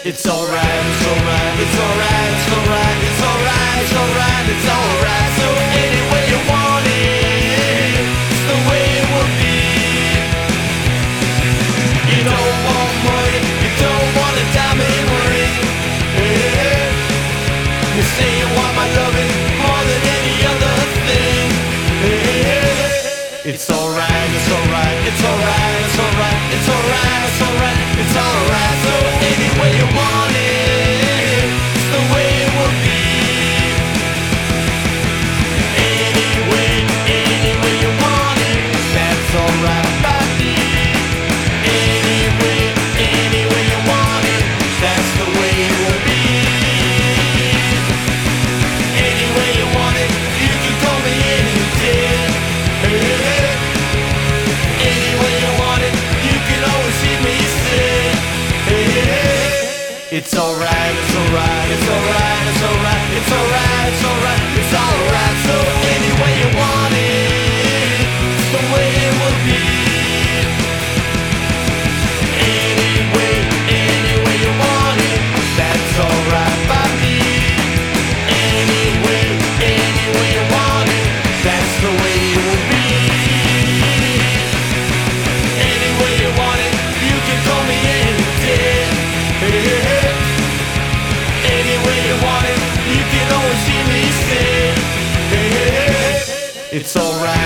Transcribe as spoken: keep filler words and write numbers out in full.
It's alright, it's alright, it's alright, it's alright, it's alright, it's alright, it's alright. So any way you want it, it's the way it will be. You don't want money, you don't want a diamond ring. Yeah. You say you want my loving more than any other thing. Yeah. It's alright, it's alright, it's alright, it's alright, it's alright, it's alright, it's alright. So any way you want it, it's the way it will be. Any way, any way you want it, that's alright by me. Any way, any way you want it, that's the way it will be. Any way you want it, you can call me any day. Any way you want it, you can always hear me say. It's alright, it's alright, it's alright, it's alright, it's alright, it's alright, it's alright. So any way you want it, it's the way it will be. Any way, any way you want it, that's alright by me. Any way, any way you want it, that's the way it will be. Any way you want it, you can call me any day. Any way you want it, you can always hear me say, it's alright.